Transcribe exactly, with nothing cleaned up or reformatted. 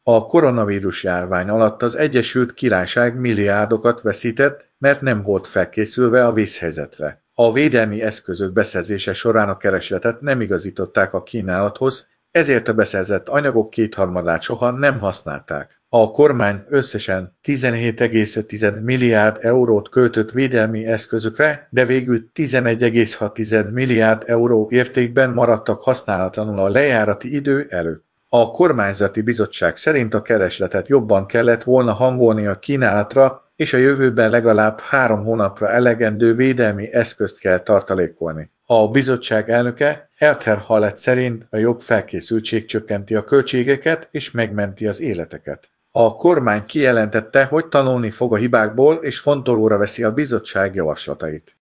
A koronavírus járvány alatt az Egyesült Királyság milliárdokat veszített, mert nem volt felkészülve a vészhelyzetre. A védelmi eszközök beszerzése során a keresletet nem igazították a kínálathoz, ezért a beszerzett anyagok kétharmadát soha nem használták. A kormány összesen tizenhét egész öt milliárd eurót költött védelmi eszközökre, de végül tizenegy egész hat milliárd euró értékben maradtak használatlanul a lejárati idő előtt. A kormányzati bizottság szerint a keresletet jobban kellett volna hangolni a kínálatra, és a jövőben legalább három hónapra elegendő védelmi eszközt kell tartalékolni. A bizottság elnöke Heather Hallett szerint a jobb felkészültség csökkenti a költségeket és megmenti az életeket. A kormány kijelentette, hogy tanulni fog a hibákból és fontolóra veszi a bizottság javaslatait.